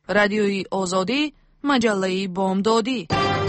رادیوی آزادی، مجله بامدادی.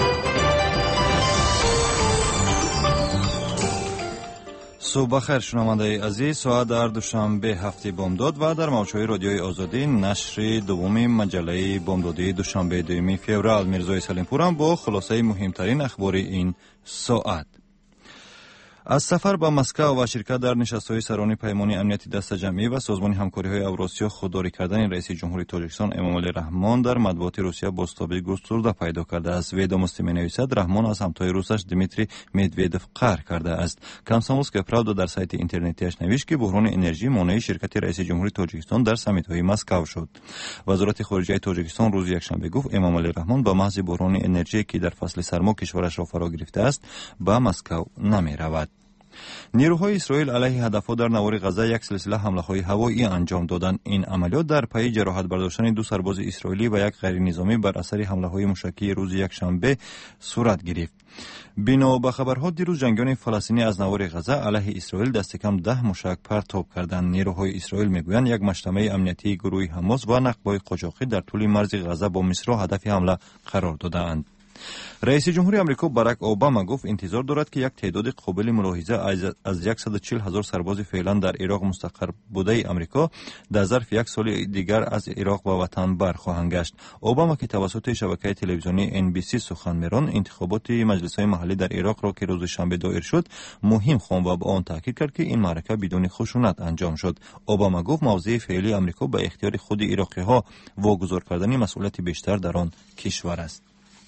صبح بخیر شنوندگان عزیز، ساعت در دوشنبه هفته بامداد و در موجهای رادیوی آزادی نشر دوم مجله بامدادی دوشنبه 2 فوریه. میرزای سلیمپورم با خلاصه مهمترین اخبار این ساعت. از سفر به مسکو و شرکت در نشست‌های سران پیمان امنیتی دست جمعی و سازمان همکاری‌های اوراسیا خودداری کردن رئیس جمهوری تاجیکستان امامعلی رحمان در مطبوعات روسیه بازتابی گسترده پیدا کرده است. ویدوموستی می‌نویسد رحمان از همتای روسش دمیتری مدویدوف قهر کرده است. کامسомольская правда در سایت اینترنتیش نوشت که بحران انرژی مانع شرکت رئیس جمهوری تاجیکستان در سامیت‌های مسکو شد. وزارت خارجه تاجیکستان روز یکشنبه گفت امامعلی رحمان با محض بحران انرژی که در فصل سرما کشورش را فرا گرفته است به مسکو نمی‌رود. نیروهای اسرائیل علیه هدفها در نوار غزه یک سلسله حمله‌های هوایی انجام دادند. این عملیات در پی جراحت برداشتن 2 سرباز اسرائیلی و یک غیر نظامی بر اثر حمله‌های موشکی روز یکشنبه صورت گرفت. بنا به خبرها دیروز جنگیان فلسطینی از نوار غزه علیه اسرائیل دست کم 10 موشک پرتاب کردند. نیروهای اسرائیل میگویند یک مجتمع امنیتی گروه حماس و نخبه‌های قاچاقی در طول مرز غزه با مصر هدف حمله قرار دادند. رئیس جمهوری آمریکا باراک اوباما گفت انتظار دارد که یک تعداد قابل ملاحظه از 140,000 سرباز فعلا در عراق مستقر بوده آمریکا در ظرف یک سال دیگر از عراق به وطن برخواهند گشت. اوباما که توسط شبکه تلویزیونی NBC سخن می‌راند انتخابات مجلس‌های محلی در عراق را که روز شنبه دایر شد مهم خواند و به آن تاکید کرد که این معرکه بدون خشونت انجام شد. اوباما گفت موضع فعلی آمریکا به اختیار خود عراقی‌ها واگذار کردن مسئولیت بیشتر در آن کشور است.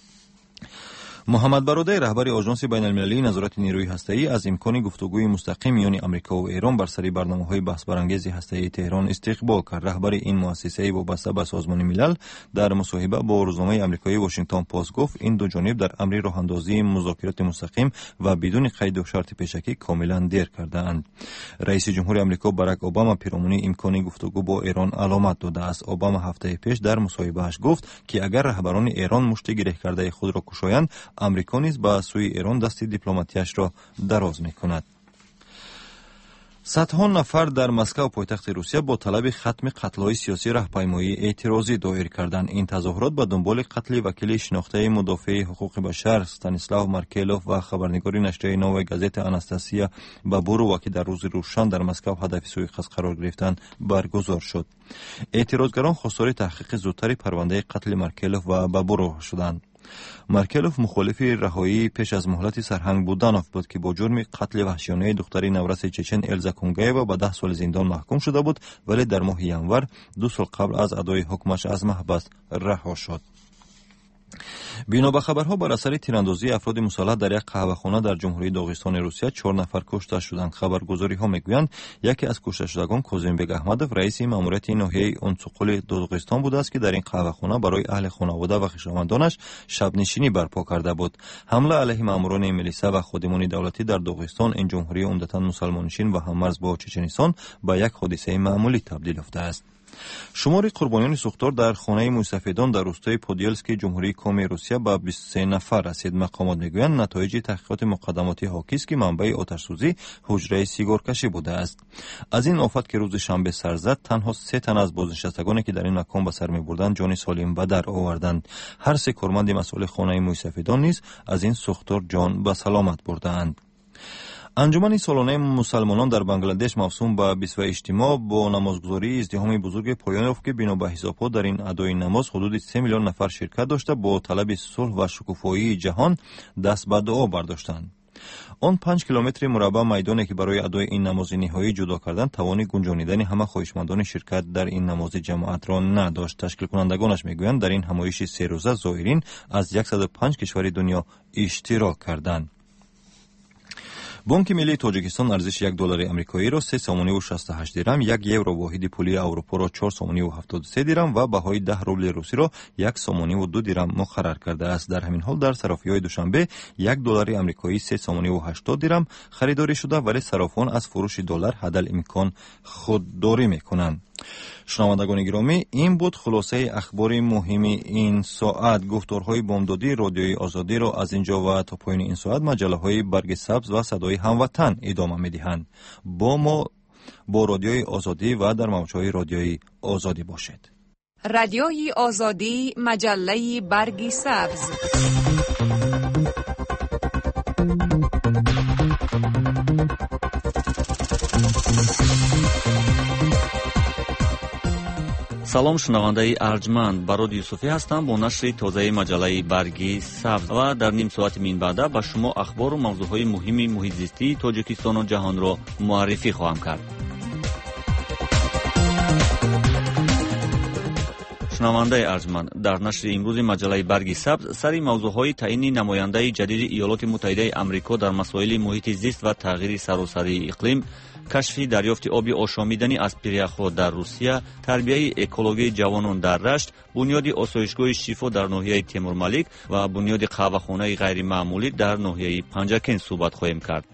محمد برادر رهبر آژانس بین‌المللی نظارت نیروی هسته‌ای از امکان گفتگوی مستقیم میان آمریکا و ایران بر سر برنامه‌های بحث برانگیز هسته‌ای تهران استقبال کرد. رهبر این مؤسسه وابسته به سازمان ملل در مصاحبه با روزنامه آمریکایی واشنگتن پست گفت این دو جانب در امر راه‌اندازی مذاکرات مستقیم و بدون قید و شرط پیشکی کاملا دیر کرده‌اند. رئیس جمهوری آمریکا باراک اوباما پیرامون امکان گفتگو با ایران علامت داده است. اوباما هفته پیش در مصاحبه‌اش گفت که اگر رهبران ایران مشت گره کرده خود را کشایند امریکا نیز به سوی ایران دست دیپلماتیش را دراز می‌کند. صدها نفر در مسکو پایتخت روسیه با طلب ختم قتل‌های سیاسی راهپیمایی اعتراضی دایر کردند. این تظاهرات به دنبال قتل وکیل شناخته مدافع حقوق بشر استانیسلاو مارکلوف و خبرنگار نشریه نوای گازت آناستاسیا بابورو که در روز روشن در مسکو هدف سوءقصد قرار گرفتند برگزار شد. اعتراضگران خواستار تحقیق زودتر پرونده قتل مارکلوف و بابورو شدند. مارکلوف مخالف رهایی پیش از مهلت سرهنگ بودانوف بود که با جرم قتل وحشیانه دختری نورس چچن الزا کونگایوا به 10 سال زندان محکوم شده بود ولی در ماه ینور 2 سال قبل از ادای حکمش از محبس رها شد. بنا به خبرها بر اثر تیراندازی افراد مسلح در یک قهوه‌خانه در جمهوری داغستان روسیه 4 نفر کشته شدند. خبرگزاری‌ها میگویند یکی از کشته شدگان کوزیمبگ احمدوف رئیس ماموریت ناحیه اونسوقل داغستان بوده است که در این قهوه‌خانه برای اهل خانواده و خویشاوندانش شب نشینی برپا کرده بود. حمله علیه ماموران میلیسا و خادمان دولتی در داغستان این جمهوری عمدتاً مسلمان‌نشین و هم‌مرز با چچنستان به یک حادثه معمولی تبدیل یافته است. شمار قربانیان سوختار در خانه موسفیدان در روستای پودیلسکی جمهوری کام روسیه به 23 نفر رسید. مقامات میگویند نتایج تحقیقات مقدماتی حاکی است که منبع آتش‌سوزی حجره سیگارکشی بوده است. از این آفت که روز شنبه سر زد تنها 3 تن از بازنشستگانی که در این مکان به سر می‌بردند جان سالم به در آوردند. هر 3 کارمند مسئول خانه موسفیدان نیز از این سوختار جان به سلامت بردند. انجمن سالانه مسلمانان در بنگلادش موسوم به بیست و اجتماع با نمازگزاری ازدحام بزرگ پایان یافت که بنا به حسابها در این ادای نماز حدود 3 میلیون نفر شرکت داشته با طلب صلح و شکوفایی جهان دست به دعا برداشتند. آن 5 کیلومتر مربع میدانی که برای ادای این نماز نهایی جدا کردن توان گنجانیدن همه خواهشمندان شرکت در این نماز جماعت را نداشت. تشکیل کنندگانش میگویند در این همایش 3 روزه زائرین از 105 کشور دنیا اشتراک کردند. بانک ملی تاجیکستان ارزش $1 آمریکایی را 3.68 درم، 1 یورو واحد پولی اروپا را 4.73 درم و بهای 10 روبل روسی را 1.2 درم مقرر کرده است. در همین حال در صرافی‌های دوشنبه $1 آمریکایی 3.80 درم خریداری شده ولی صرافان از فروش دلار حداالامکان خودداری می‌کنند. شنوندگان گرامی، این بود خلاصه اخبار مهم این ساعت. گفتارهای بامدادی رادیوی آزادی را از اینجا و تا پایان این ساعت مجله‌های برگ سبز و صدای هموطن ادامه می‌دهند. با ما با رادیوی آزادی و در موج‌های رادیوی آزادی باشید. رادیوی آزادی مجله برگ سبز. салом, шунавандаи арҷманд, бароди юсуфӣ ҳастам бо нашри тозаи маҷаллаи барги сабз ва дар ним соати минбаъда ба шумо ахбору мавзӯъҳои муҳими муҳитзистии тоҷикистону ҷаҳонро муаррифӣ хоҳам кард. шунавандаи арҷманд, дар нашри имрӯзи маҷаллаи барги сабз сари мавзӯъҳои таъини намояндаи ҷадиди Иёлоти Муттаҳидаи Амрико дар масоили муҳити зист ва тағйири саросарии иқлим, кашфи дарёфти оби ошомидани аз пиряхҳо дар Русия, тарбияи экологияи ҷавонон дар Рашт, бунёди осоишгоҳи шифо дар ноҳияи Темурмалик ва бунёди қаҳвахонаи ғайримаъмулӣ дар ноҳияи Панҷакен суҳбат хоҳем кард.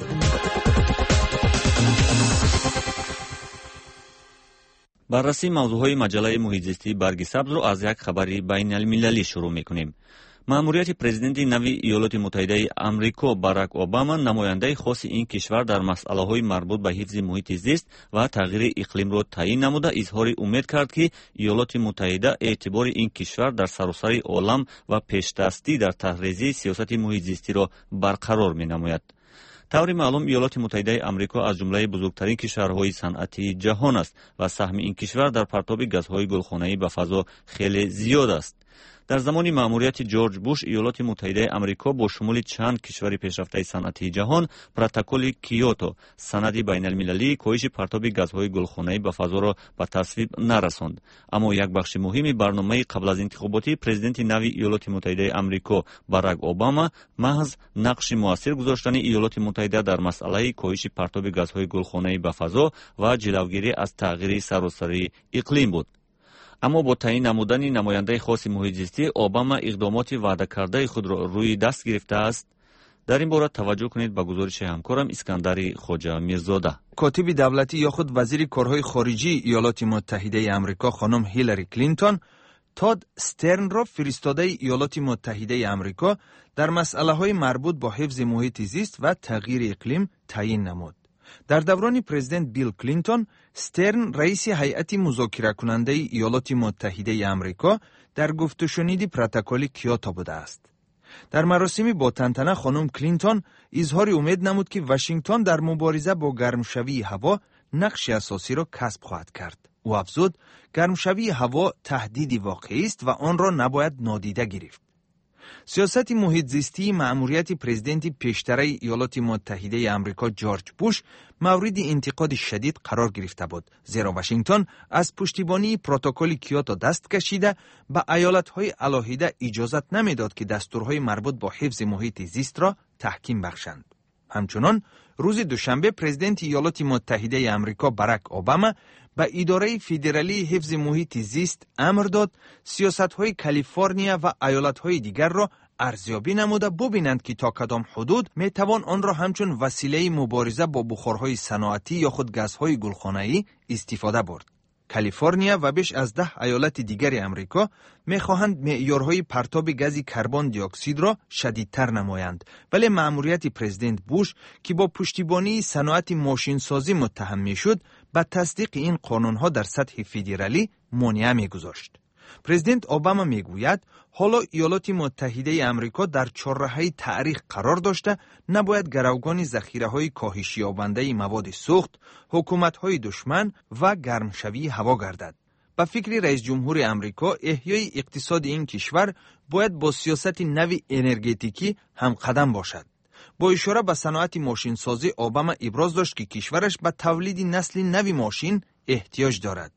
баррасии мавзӯъҳои маҷаллаи муҳитзистии барги сабзро аз як хабари байналмилалӣ шурӯъ мекунем. маъмурияти президенти нави Иёлоти Муттаҳидаи Амрико Барак Обама намояндаи хоси ин кишвар дар масъалаҳои марбут ба ҳифзи муҳити зист ва тағйири иқлимро таъин намуда изҳори умед кард, ки Иёлоти Муттаҳида эътибори ин кишвар дар саросари олам ва пешдастӣ дар таҳризии сиёсати муҳитзистиро барқарор менамояд. таври маълум Иёлоти Муттаҳидаи Амрико аз ҷумлаи бузургтарин кишварҳои санъатии ҷаҳон аст ва саҳми ин кишвар дар партоби газҳои гулхонаӣ ба фазо хеле зиёд аст. дар замони маъмурияти Ҷорҷ Буш Иёлоти Муттаҳидаи Амрико бо шумули чанд кишвари пешрафтаи санъатии ҷаҳон протоколи Киото, санади байналмилалии коҳиши партоби газҳои гулхонаӣ ба фазоро ба тасвиб нарасонд. аммо як бахши муҳими барномаи қабл аз интихоботии президенти нави Иёлоти Муттаҳидаи Амрико Барак Обама маҳз нақши муассир гузоштани Иёлоти Муттаҳида дар масъалаи коҳиши партоби газҳои гулхонаӣ ба фазо ва ҷилавгирӣ аз тағйири саросарии иқлим буд. аммо бо таъин намудани намояндаи хоси муҳитзистӣ Обама иқдомоти ваъдакардаи худро рӯи даст гирифтааст. дар ин бора таваҷҷӯҳ кунед ба гузориши ҳамкорам Искандари Хоҷа Мирзода. котиби давлатӣ ё худ вазири корҳои хориҷии Иёлоти Муттаҳидаи Амрико хонум Ҳиллари Клинтон Тод Стернро фиристодаи Иёлоти Муттаҳидаи Амрико дар масъалаҳои марбут бо ҳифзи муҳити зист ва тағйири иқлим таъин намуд. дар даврони президент Билл Клинтон, Стерн раиси ҳайати музокиракунандаи Иёлоти Муттаҳидаи Амрико дар гуфтушуниди протоколи Киото будааст. дар маросими бо тантана хонум Клинтон изҳори умед намуд, ки Вашингтон дар мубориза бо гармшавии ҳаво нақши асосиро касб хоҳад кард. ӯ афзуд, гармшавии ҳаво таҳдиди воқеист ва онро набояд нодида гирифт. сиёсати муҳитзистии маъмурияти президенти пештараи Иёлоти Муттаҳидаи Амрико Ҷорҷ Буш мавриди интиқоди шадид қарор гирифта буд, зеро Вашингтон аз пуштибонии протоколи Киото даст кашида ба аёлатҳои алоҳида иҷозат намедод, ки дастурҳои марбут бо ҳифзи муҳити зистро таҳким бахшанд. ҳамчунон, рӯзи душанбе президенти Иёлоти Муттаҳидаи Амрико Барак Обама ба идораи федералии ҳифзи муҳити зист амр дод сиёсатҳои Калифорния ва аёлатҳои дигарро арзёбӣ намуда бубинанд, ки то кадом ҳудуд метавон онро ҳамчун василаи мубориза бо бухорҳои саноатӣ ё худ газҳои гулхонаӣ истифода бурд. Калифорния ва беш аз 10 аёлати дигари Амрико мехоҳанд меъёрҳои партоби гази карбон диоксидро шадидтар намоянд, вале маъмурияти президент Буш, ки бо пуштибонии саноати мошинсозӣ муттаҳам мешуд, ба тасдиқи ин қонунҳо дар сатҳи федералӣ монеа мегузошт. президент Обама мегӯяд, ҳоло Иёлоти Муттаҳидаи Амрико дар чорраҳаи таърих қарор дошта, набояд гаравгони захираҳои коҳишёбандаи маводи сӯхт, ҳукуматҳои душман ва гармшавии ҳаво гардад. ба фикри раис ҷумҳури Амрико, эҳёи иқтисоди ин кишвар бояд бо сиёсати нави энергетикӣ ҳамқадам бошад. бо ишора ба саноати мошинсозӣ, Обама иброз дошт, ки кишвараш ба тавлиди насли нави мошин эҳтиёҷ дорад.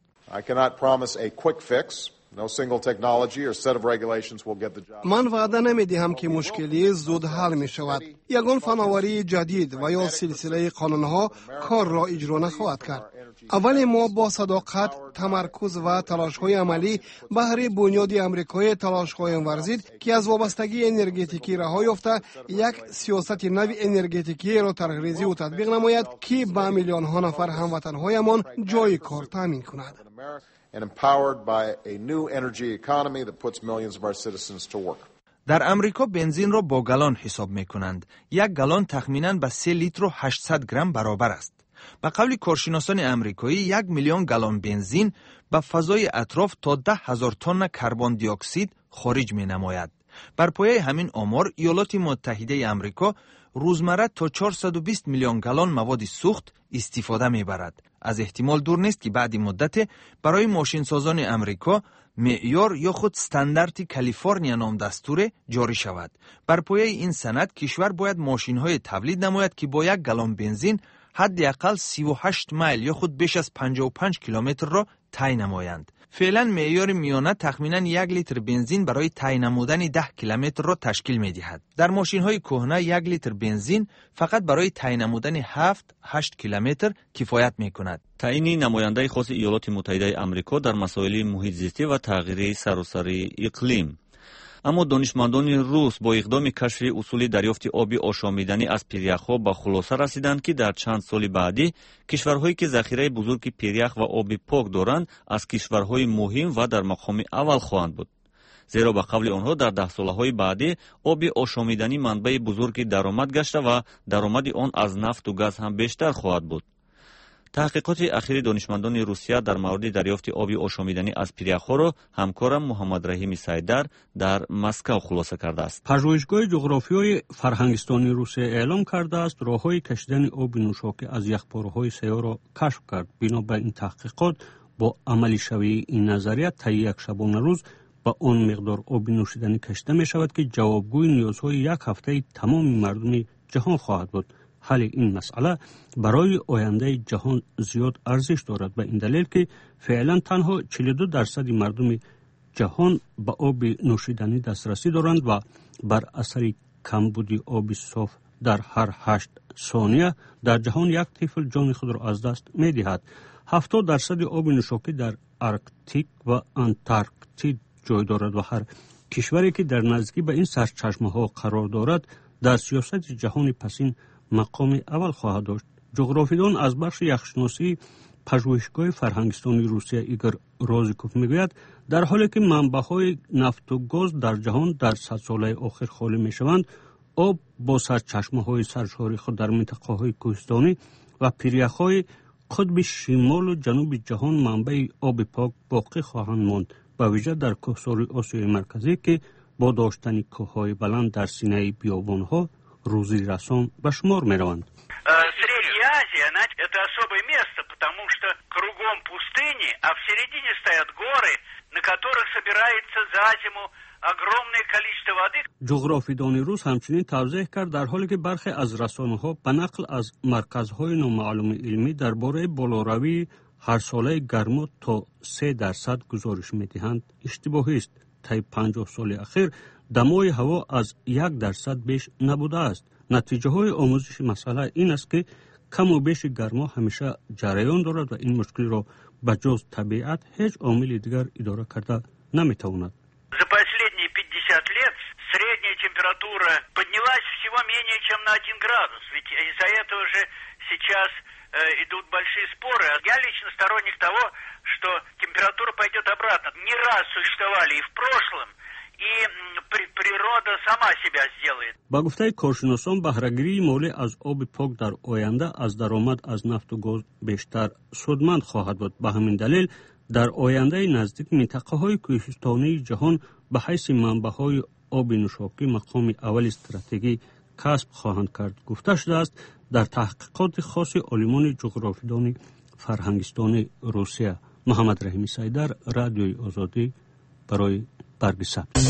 ман ваъда намедиҳам, ки мушкилӣ зуд ҳал мешавад. ягон фановарии ҷадид ва ё силсилаи қонунҳо корро иҷро нахоҳад кард. аввале мо бо садоқат, тамаркуз ва талошҳои амалӣ баҳри бунёди амрикоӣ талош хоҳем варзид, ки аз вобастагии энергетикӣ раҳо ёфта, як сиёсати нави энергетикиеро тарғизиву татбиқ намояд, ки ба миллионҳо нафар ҳамватанҳоямон ҷойи кор таъмин кунад. And empowered by a new energy economy that puts millions of our citizens to work. дар амрико бензинро бо галон ҳисоб мекунанд. як галон тахминан ба 3 литру 800 грамм баробар аст. به قول کارشناسان امریکایی 1 میلیون گالن بنزین به فضای اطراف تا 10,000 تن کربن دی اکسید خارج می نماید. بر پایه همین آمار ایالات متحده امریکا روزمره تا 420 میلیون گالن مواد سوخت استفاده می برد. از احتمال دور نیست که بعد مدت برای ماشین سازان امریکا معیار یا خود استاندارد کالیفرنیا نام دستور جاری شود. بر پایه این سند کشور باید ماشین های تولید نماید که با 1 گالن بنزین حداقل 38 میل یا خود بیش از 55 کیلومتر را طی نمایند. فعلا معیار میانه تخمینا 1 لیتر بنزین برای طی نمودن 10 کیلومتر را تشکیل می دهد. در ماشین های کهنه 1 لیتر بنزین فقط برای طی نمودن 7-8 کیلومتر کفایت می کند. تعیین نماینده خاص ایالات متحده آمریکا در مسائل محیط زیستی و تغییر سراسری اقلیم. اما دانشمندان روس با اقدام کشف اصول دریافت آب آشامیدنی از پیریخ‌ها به خلاصه رسیدند که در چند سال بعدی کشورهایی که ذخیره بزرگی پیریخ و آب پاک دارند از کشورهای مهم و در مقام اول خواهند بود. زیرا به قول آنها در 10 سالهای بعدی آب آشامیدنی منبع بزرگی درآمد گشته و درآمد آن از نفت و گاز هم بیشتر خواهد بود. تحقیقات اخیر دانشمندان روسیه در مورد دریافت آب آشامیدنی از پیریخ‌ها را همکارم محمد رحیم سیدر در مسکو خلاصه کرده است. پژوهشگاه جغرافیایی فرهنگستانی روسیه اعلام کرده است راه‌های کشیدن آب نوشاکی از یخبارهای سیاه را کشف کرد. بنا به این تحقیقات با عملی شوی این نظریه طی یک شبانه روز با آن مقدار آب نوشیدنی کشیده می شود که جوابگوی نیازهای یک هفته تمام مردم جهان خواهد بود. حل این مسئله برای آینده جهان زیاد ارزش دارد به این دلیل که فعلا تنها 42% مردم جهان به آب نوشیدنی دسترسی دارند و بر اثر کمبود آب صاف در هر 8 ثانیه در جهان یک طفل جان خود را از دست می دهد. 70% آب نوشاکی در ارکتیک و انتارکتیک جای دارد و هر کشوری که در نزدیکی به این سرچشمه ها قرار دارد در سیاست جهانی پسین مقام اول خواهد داشت. جغرافیدان از بخش یخشناسی پژوهشگاه فرهنگستانی روسیه ایگور رازیکوف میگوید در حالی که منبع‌های نفت و گاز در جهان در 100 ساله آخر خالی میشوند، آب با سرچشمه‌های سرشاری خود در منطقه‌های کوهستانی و پیریخ‌های قطب شمال و جنوب جهان منبع آب پاک باقی خواهند ماند، به ویژه در کوهسار آسیای مرکزی که با داشتن کوه‌های بلند در سینه بیابان‌ها روزی رسان به شمار می‌روند. Средняя Азия, это особое место, потому что кругом пустыни, а в середине стоят горы, на которых собирается за зиму огромное количество воды. جغرافیدان روس همچنین توضیح کرد در حالی که برخی از رسانه‌ها به نقل از مرکزهای نامعلوم علمی درباره بالاروی هر ساله گرما تا 3% گزارش می‌دهند، اشتباهی است. طی 50 سال اخیر دمای هوا از 1% بیش نبوده است. نتیجه های آموزش مسئله این است که کم و بیش گرما همیشه جریان دارد و این مشکل را به جز طبیعت هیچ عامل دیگر اداره کرده نمیتواند. За последние 50 лет средняя температура поднялась всего менее чем на 1 градус. Ведь из-за этого же сейчас идут большие споры. Я лично сторонник того, что температура пойдет обратно. Не раз существовали и в прошлом, и природа сама себя сделает. با گفته کارشناسان بهره‌گیری مالی از آب پاک در آینده از درآمد از نفت و گاز بیشتر سودمند خواهد بود. به همین دلیل در آینده نزدیک منطقه‌های کوهستانی جهان به حیث منبع‌های آب نوشاکی مقام اول استراتژی کسب خواهند کرد. گفته شده است در تحقیقات خاص عالمان جغرافیدان فرهنگستان روسیه. محمد رحیم سیدر، رادیوی آزادی برای برگ سبز.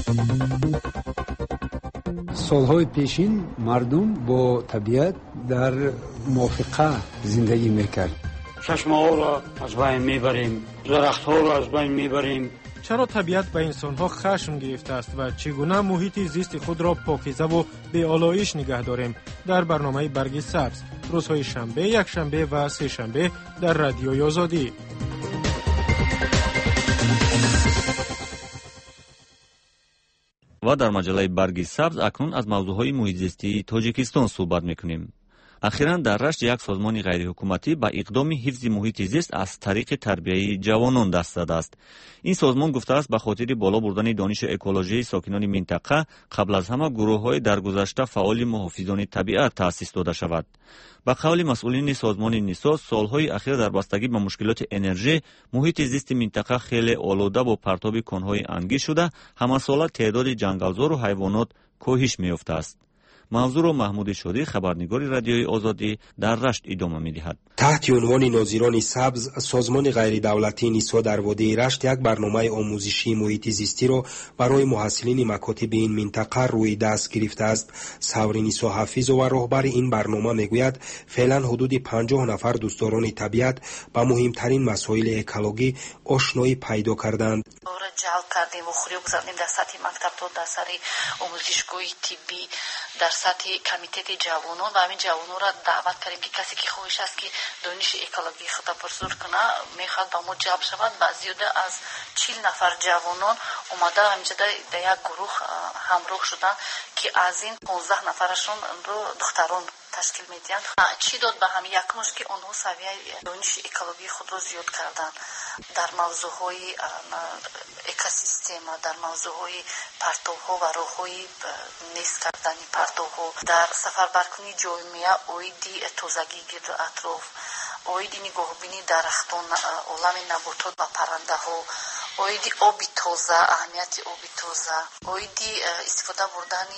سالهای پیشین مردم با طبیعت در موافقه زندگی میکرد. چشمه‌ها را از بین میبریم، درخت‌ها را از بین میبریم. چرا طبیعت به انسان‌ها خشم گرفته است و چگونه محیط زیست خود را پاکیزه و بی‌آلایش نگه داریم؟ در برنامه برگ سبز روزهای شنبه، یکشنبه و سه شنبه در رادیوی آزادی. و در مجله برگ سبز اکنون از موضوعهای محیط زیستی تاجیکستان صحبت میکنیم. اخیراً در رشت یک سازمان غیرحکومتی به اقدام حفظ محیط زیست از طریق تربیه جوانان دست زده است. این سازمان گفته است به خاطر بالا بردن دانش اکولوژی ساکنان منطقه قبل از همه گروه‌های درگذشته فعال محافظان طبیعت تأسیس داده شود. به قول مسئولین سازمان نیسا، سالهای اخیر در بستگی به مشکلات انرژی، محیط زیست منطقه خیلی آلوده با پرتاب کان‌های انگی شده، همه ساله تعداد جنگلزار و حیوانات کاهش می‌یافته است. موضوع را محمود شادی، خبرنگار رادیوی آزادی، در رشت ادامه می‌دهد. تحت عنوان ناظران سبز، سازمان غیر دولتی نیسا در وادی رشت یک برنامه آموزشی محیط زیستی را برای محصلین مکاتب این منطقه روی دست گرفته است. سوری نیسا حفیظ و رهبر این برنامه میگوید فعلا حدود 50 نفر دوستداران طبیعت با مهمترین مسائل اکولوژی آشنایی پیدا کردند. جلب کردیم و خوری بگذاریم در سطح مکتب تا در سر آموزشگاه طبی، در سطح کمیته جوانان و همین جوانان را دعوت کردیم که کسی که خواهش است که دانش اکولوژی خود پرسور کنه میخواد با ما جلب شود. زیاده از 40 نفر جوانان اومده همینجا در یک گروه همراه شدن که از این 15 نفرشون رو دختران تشکیل میدن. چی داد به هم؟ یکمش که آنها سویه دانش اکولوژی خود رو زیاد کردن در موضوعهای اکوسیستم، در موضوعهای پرتوها و راههای نیست کردن پرتوها، در سفربرکنی جامعه، اویدی تازگی گرد و اطراف، اویدی نگاهبینی درختان، عالم نباتات و پرنده ها، اویدی آبی تازه، اهمیت آبی تازه، اویدی استفاده بردن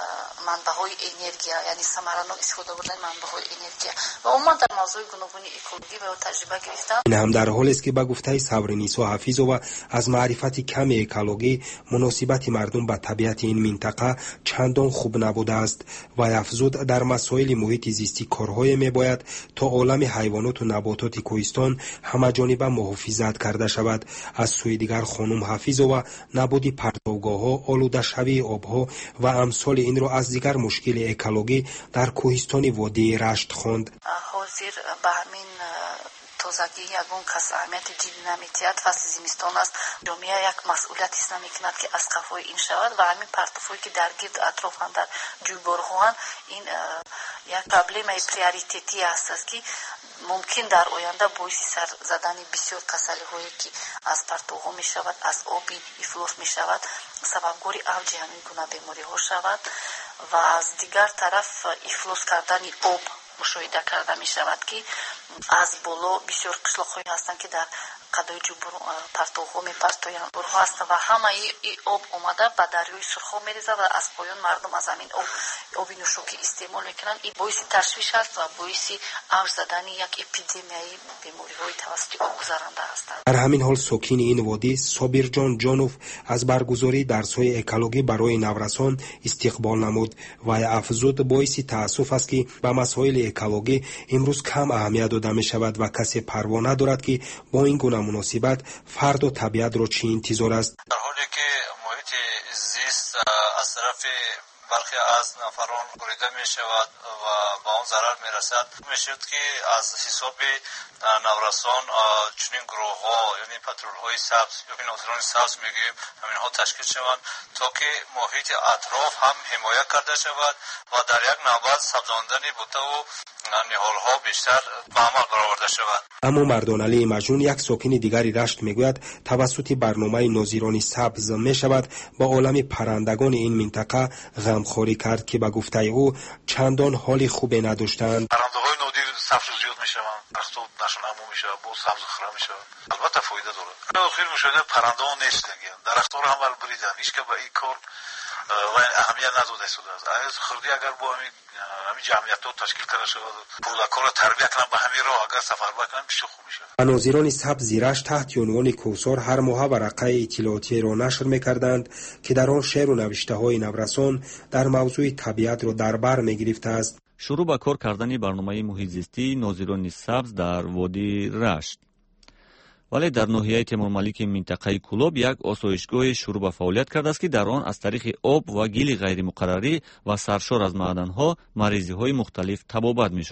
منبعهای انرژی، یعنی ثمرانه استفاده بردن منبعهای انرژی و عموما در موضوع گوناگون اکولوژی و تجربه گرفتن. این هم در حالی است که به گفته صبر نیسا حفیظова از معرفت کم اکولوژی مناسبت مردم به طبیعت این منطقه چندان خوب نبوده است و افزود در مسائل محیط زیستی کارهای میباید تا عالم حیوانات و نباتات کوهستان همه‌جانبه محافظت کرده شود. از سوی دیگر خانم حفیظova نبودی پرتوگاه‌ها، آلوده شوی آبها و امثال این را از دیگر مشکل اکولوژی در کوهستان وادی رشت خواند. حاضر به همین تازگی یگان کس اهمیت جدی نمی‌دهد. فصل زمستان است، جامعه یک مسئولیت حس نمی‌کند که از قفای این شود و همین پرتوهایی که در گرد اطراف در جویبارها این یک پرابلم پریوریتیتی است که ممکن در آینده باعث سر زدن بسیار کسلی‌هایی که از پرتوها می شود، از آبی افلاس می شود، سببگاری اوج همین گونه بیماری‌ها شود و از دیگر طرف افلاس کردن آب مشاهده کرده می شود که از بالا بسیار قشلاق‌هایی هستند که در قدای جوبر پرتوها می پرتویند برها هستند و همه این آب اومده به دریای سرخاب می ریزد و از پایان مردم از همین آبی نوشابه استعمال میکنند. این باعث تشویش است و باعث اوج زدن یک اپیدمیای بیماری‌های توسط آب گذرنده هستند. در همین حال ساکن این وادی صابرجان جانوف از برگزاری درس‌های اکولوژی برای نورسان استقبال نمود و افزود باعث تأسف است که به مسائل اکولوژی امروز کم اهمیت داده می شود و کسی پروا ندارد که با این گونه مناسبت فرد و طبیعت را چی انتظار است. در حالی که محیط زیست از طرف برخی از نفران بریده می شود و با اون ضرر می رسد، می شود که از حساب نورسان چنین گروه ها یعنی پترول های سبز یا ناظران سبز میگیم همین ها تشکیل شوند تا که محیط اطراف هم حمایت کرده شود و در یک نوبت سبزاندن بوته و نهال ها بیشتر به عمل برآورده شود. اما مردان علی مجنون یک ساکن دیگری رشت میگوید توسط برنامه ناظران سبز می شود با عالم پرندگان این منطقه غمخواری کرد که به گفته او چندان حال خوبی نداشتند. پرنده‌های نادر سبز زیاد میشوند، درخت‌ها نشون نمو میشود، با سبز خراب میشود. البته فایده دارد. آخر مشاهده پرنده‌ها نیست دیگه. درخت‌ها را هم بریدن. هیچ که به این کار و اهمیت نداده شده است. از خردی اگر با همین جمعیت‌ها تشکیل کنه شود، کودکان را تربیت کنن به همین راه اگر سفر بکنن بسیار خوب میشه. ناظران سبز رشت تحت عنوان کوثر هر ماه ورقه اطلاعاتی را نشر می‌کردند که در آن شعر و نوشته‌های نورسان در موضوع طبیعت را در بر می‌گرفته است. شروع به کار کردن برنامه محیط زیستی ناظران سبز در وادی رشت. ولی در ناحیه تیمورملیک منطقه کلوب یک آسایشگاه شروع به فعالیت کرده است که در آن از طریق آب و گل غیر مقرری و سرشار از معدن‌ها مریضی‌های مختلف تبابت می‌شده است.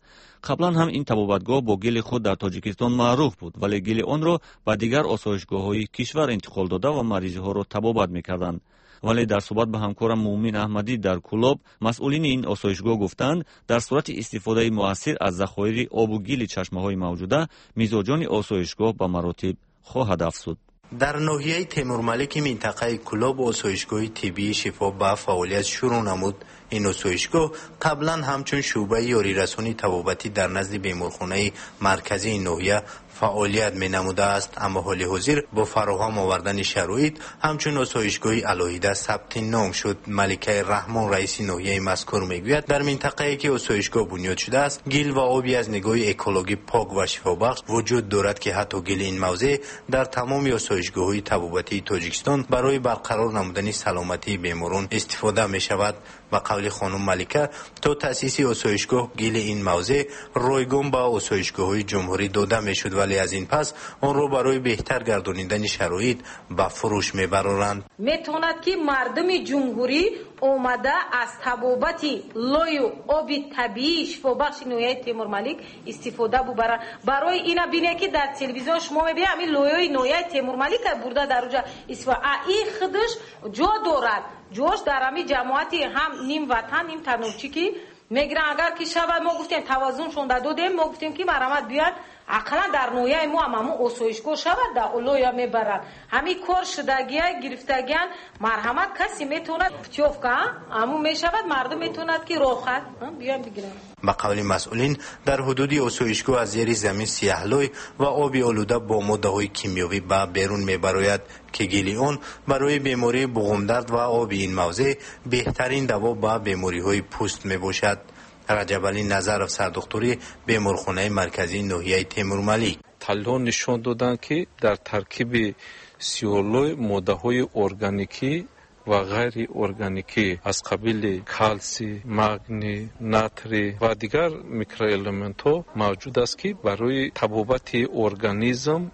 قبلا هم این طبابتگاه با گل خود در تاجیکستان معروف بود، ولی گل آن را به دیگر آسایشگاه‌های کشور انتقال داده و مریض‌ها را طبابت می‌کردند. ولی در صحبت با همکارم مومن احمدی در کلوب، مسئولین این آسایشگاه گفتند در صورت استفاده مؤثر از ذخایر آب و گل چشمه‌های موجوده، میزاجان آسایشگاه به مراتب خواهد افزود. در ناحیه تیمورملک منطقه کلوب آسایشگاه طبی شفا به فعالیت شروع نمود. این آسایشگاه قبلا همچون شعبه یاری رسانی طبابتی در نزد بیمارخانه مرکزی این ناحیه فعالیت می نموده است، اما حال حاضر با فراهم آوردن شرایط همچون آسایشگاه علاهیده ثبت نام شد. ملکه رحمان رئیس ناحیه مذکور میگوید در منطقه‌ای که آسایشگاه بنیاد شده است گل و آبی از نگاه اکولوژی پاک و شفابخش وجود دارد که حتی گل این موضع در تمام آسایشگاه‌های طبابتی تاجیکستان برای برقرار نمودن سلامتی بیماران استفاده می شود. و قول خانم ملکه تا تأسیس آسایشگاه گل این موضع رایگان به آسایشگاه‌های جمهوری داده میشد، ولی از این پس آن را برای بهتر گردانیدن شرایط به فروش میبرند. میتواند که مردم جمهوری اومده از طبابتی لای و آب طبیعی شفابخش ناحیه تیمورملک استفاده ببرند. برای اینا بینه که در تلویزیون شما میبینید همین لایای ناحیه تیمورملک برده در اونجا استفاده این خودش جا دارد. جوش در همین جماعتی هم نیم وطن نیم تنورچی که میگرن اگر که شود ما گفتیم توازن شون دادیم، ما گفتیم که مرحمت بیاد اقلا در نویه ما هم آسایشگاه شود در اولویا میبرن همین کار شدگیه گرفتگیان مرحمت کسی میتوند پتیوف که همون میشود مردم میتوند که راحت بیان بگیرن. به قول مسئولین در حدود آسایشگاه از زیر زمین سیاه‌لوی و آبی آلوده با ماده‌های کیمیایی به بیرون میبراید که گل آن برای بیماری بغمدرد و آب این موضع بهترین دوا به بیماری‌های پوست میباشد. رجب علی نظرов سردکتری بیمارخانه مرکزی ناحیه تیمورملک تحلیل‌ها نشان دادند که در ترکیب سیاه‌لوی ماده‌های ارگانیکی و غیر ارگانیکی از قبیل کلسی، مگنی، ناتری و دیگر میکروالمنت‌ها موجود است که برای طبابت ارگانیسم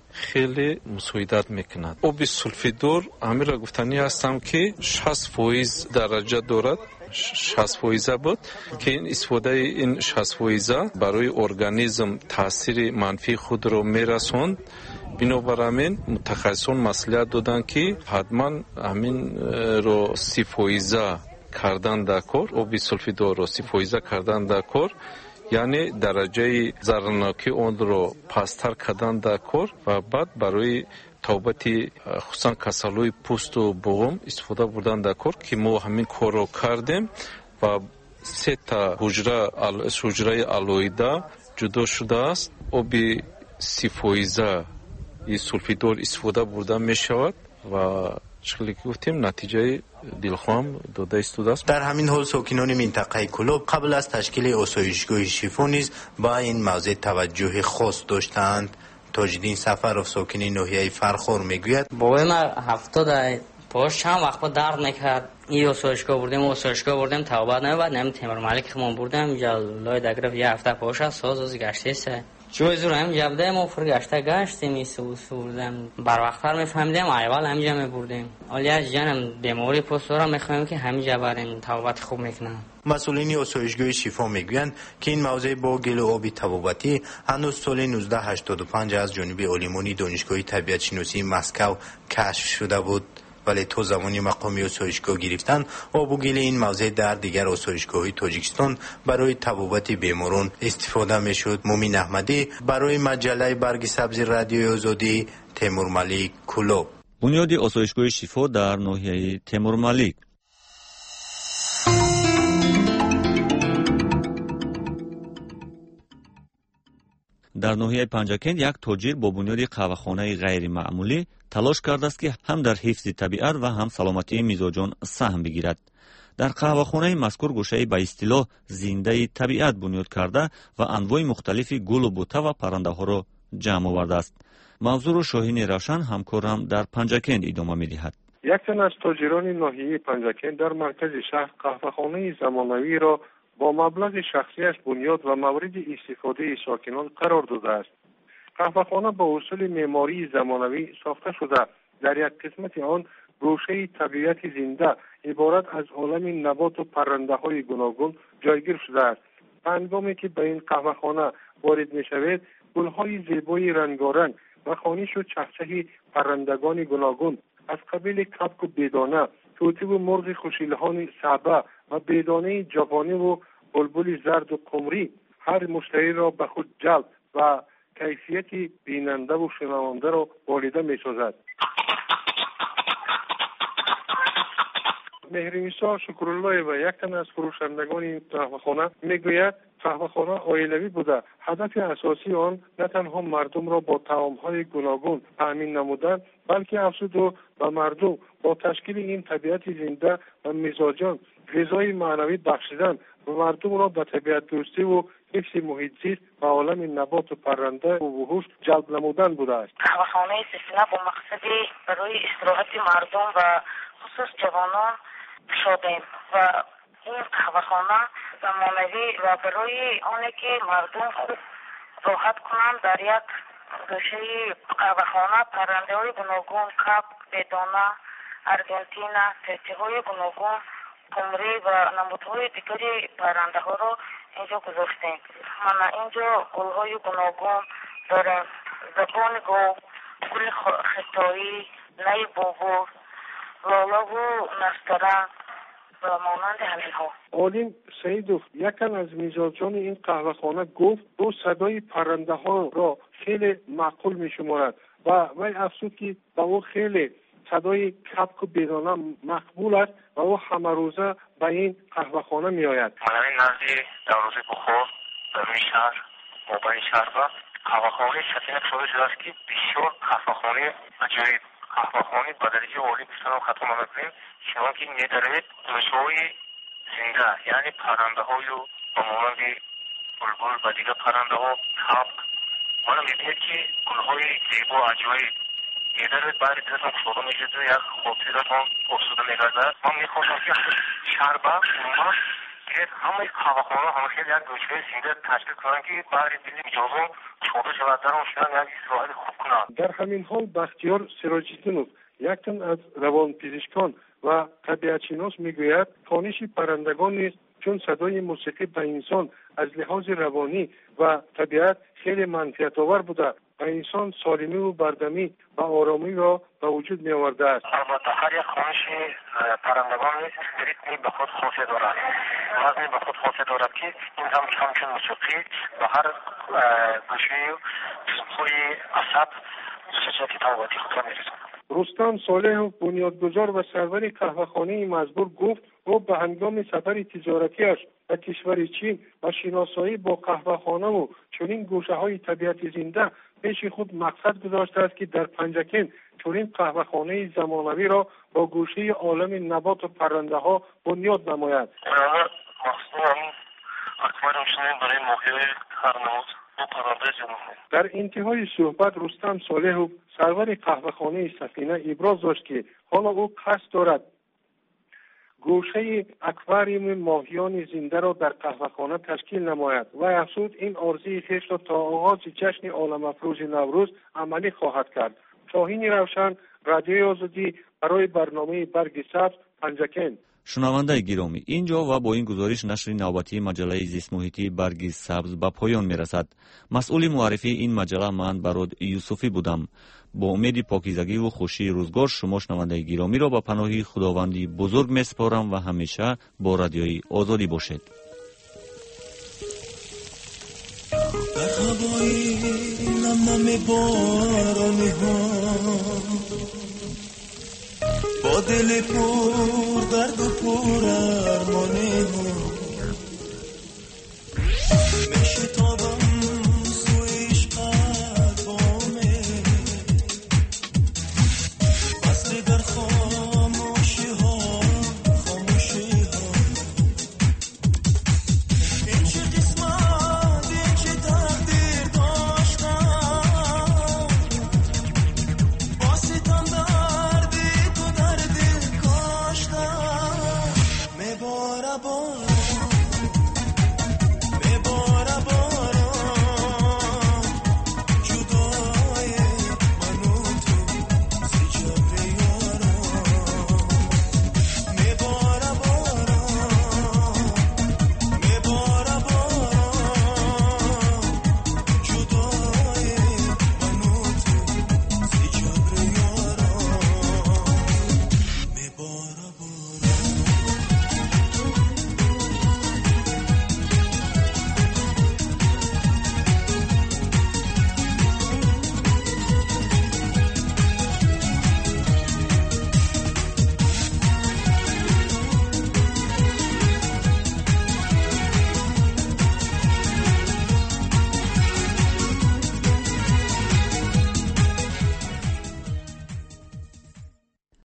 خیلی مساعدت میکند. آب سولفیدور همین را گفتنی هستم که 60% درجه دارد، 60% بود که این استفاده این 60% برای ارگانیسم تاثیر منفی خود را میرسوند. بنابراین متخصصان مصلحت دادند که حتما همین رو 30% کردن در کار، آب سولفیدور رو 30% کردن در کار، یعنی درجه ضررناکی آن رو پستر کردن در کار و بعد برای توبت خصوصا کسل‌های پوست و بغم استفاده بردن در کار که ما همین کار رو کردیم و 3 تا حجره آلویده جدا شده است. آب 30% این سولفیدور استفاده برده می شود و چقدر گفتیم نتیجه دلخواه داده است. در همین حال ساکنان منطقه کلوب قبل از تشکیل آسایشگاه شفا نیز با این موضوع توجه خاص داشتند. تاجدین سفرов ساکن ناحیه فرخار میگوید بابای من 70 پاش چند وقت درد میکرد. این آسایشگاه بردیم توبت نمیبرد نمی تیمورملک خمون بردیم اینجا لای دگرف یه هفته پاش هست ساز گشته است چوی زور هم جبده ما فرگشته گشتیم ایسو بردیم بر وقتر میفهمیدیم اول همینجا میبردیم ولی از جانم بیماری پوست را میخوایم که همینجا بریم توبت خوب میکنن. مسئولین آسایشگاه شفا میگویند که این موضوع با گل و آب طبابتی هنوز سال 1985 از جانب عالمان دانشگاه طبیعت شناسی مسکو کشف شده بود، ولی تا زمانی مقامی آسایشگاه گرفتن آب و گل این موضوع در دیگر آسایشگاه‌های تاجیکستان برای طبابت بیماران استفاده میشد. مومن احمدی برای مجله برگ سبز رادیوی آزادی تیمورملک کلوب. بنیاد آسایشگاه شفا در ناحیه تیمورملک. در ناحیه پنجکند یک تاجر با بنیاد قهوه‌خانه غیر معمولی تلاش کرده است که هم در حفظ طبیعت و هم سلامتی میزبان سهم بگیرد. در قهوه‌خانه مذکور گوشه به اصطلاح زنده طبیعت بنیاد کرده و انواع مختلف گل و بوته و پرنده ها را جمع آورده است. موضوع را شاهین روشن همکارم در پنجکند ادامه می‌دهد. یک تن از تاجران ناحیه پنجکند در مرکز شهر قهوه‌خانه زمانوی را با مبلغ شخصیش بنیاد و مورد استفاده ساکنان قرار داده است. قهوه‌خانه با اصول معماری زمانوی ساخته شده. در یک قسمت آن گوشه طبیعت زنده عبارت از عالم نبات و پرنده‌های گوناگون جایگیر شده است. هنگامی که به این قهوه‌خانه وارد می‌شوید گل‌های زیبای رنگارنگ و خوانش و چهچه پرندگان گوناگون از قبیل کبک و بیدانه، طوطی و مرغ خوشیلهان صعبه و بیدانه جوانی و بلبل زرد و قمری هر مشتری را به خود جلب و کیفیت بیننده و شنونده را والده می‌سازد. مهرنیسا شکرالله و یک تن از فروشندگان این قهوه‌خانه میگوید قهوه‌خانه عائلوی بوده. هدف اساسی آن نه تنها مردم را با طعام‌های گوناگون تأمین نمودن، بلکه افزود به مردم با تشکیل این طبیعت زنده و مزاجان غذای معنوی بخشیدن و مردم را به طبیعت دوستی و حفظ محیط زیست و عالم نبات و پرنده و وحوش جلب نمودن بوده است. قهوه‌خانه سفینه با مقصد برای استراحت مردم و خصوص جوانان شدیم و این قهوه‌خانه زمانوی و برای آنه که مردم خوب راحت کنند در یک گوشه قهوه‌خانه پرنده‌های گوناگون، کبک، بیدانه، ارژنتینا، طوطی‌های گوناگون، قمری و نمودهای دیگری پرنده‌ها را اینجا گذاشتیم. من اینجا گل‌های گوناگون داریم، زبان گل، گل خطایی، نی بابور، لاله و نسترن و مانند همین‌ها. عالم سیدوف یکن از میزبانان این قهوه‌خانه گفت او صدای پرنده‌ها را خیلی معقول می‌شمارد و وی افزود که با او خیلی صدای کبک و بیدانه مقبول است و او همه روزه به این قهوه‌خانه می‌آید. من این نزدی در روز بخور در روی شهر مابین شهر و قهوه‌خانه سفینه شده شده است که بسیار قهوه‌خانه عجیب قهوه‌خانه به درجه عالی بسیار خطر می‌کنیم شما که می‌دارید گوشه‌های زنده یعنی پرنده‌های و به مانند بلبل و دیگر پرنده‌ها کبک من می‌بینید که گل‌های زیبا و عجیب می‌دارید بعد دیدتون خورده می‌شد و یک خاطرتون افسوده می‌گردد. من می‌خواستم که شهر با اومد که همه قهوه‌خانه همه خیلی یک گوشه زنده تشکیل کنند که بعد دیدیم اجازه شده شود در اون شدن یک استراحت خوب کنند. در همین حال بختیار سراج‌الدینوف یک تن از روانپزشکان و طبیعت‌شناس میگوید خوانش پرندگان نیز چون صدای موسیقی به انسان از لحاظ روانی و طبیعت خیلی منفعت آور بوده و انسان سالمی و بردمی و آرامی را به وجود می آورده است. البته هر یک خوانش پرندگان نیز ریتمی به خود خاص دارد. وزنی به خود خاص دارد که این هم همچون موسیقی به هر گوشه قسم‌های عصب خصوصیت طبیعتی خود را می‌رساند. رستم صالح بنیادگذار و سرور قهوه‌خانه مزبور گفت او به هنگام سفر تجارتیش به کشور چین و شناسایی با قهوه‌خانه و چنین گوشه‌های طبیعت زنده پیش خود مقصد گذاشته است که در پنجکین چنین قهوه‌خانه زمانوی را با گوشه عالم نبات و پرنده‌ها بنیاد نماید. برای موقع هر نمود در انتهای صحبت رستم صالح سرور قهوه‌خانه سفینه ابراز داشت که حالا او قصد دارد گوشه اکواریوم ماهیان زنده را در قهوه‌خانه تشکیل نماید و افزود این آرزوی خویش را تا آغاز جشن عالم افروز نوروز عملی خواهد کرد. شاهین روشن، رادیوی آزادی برای برنامه برگ سبز، پنجکین. شنونده گرامی، اینجا و با این گزارش نشر نوبتی مجله زیست محیطی برگ سبز به پایان میرسد. مسئول معرفی این مجله من براد یوسفی بودم. با امید پاکیزگی و خوشی روزگار شما شنونده گرامی را به پناه خداوندی بزرگ میسپارم و همیشه با رادیوی آزادی باشید. در هوای نم بارانی ها با دل پر درد و پر ارمانی ها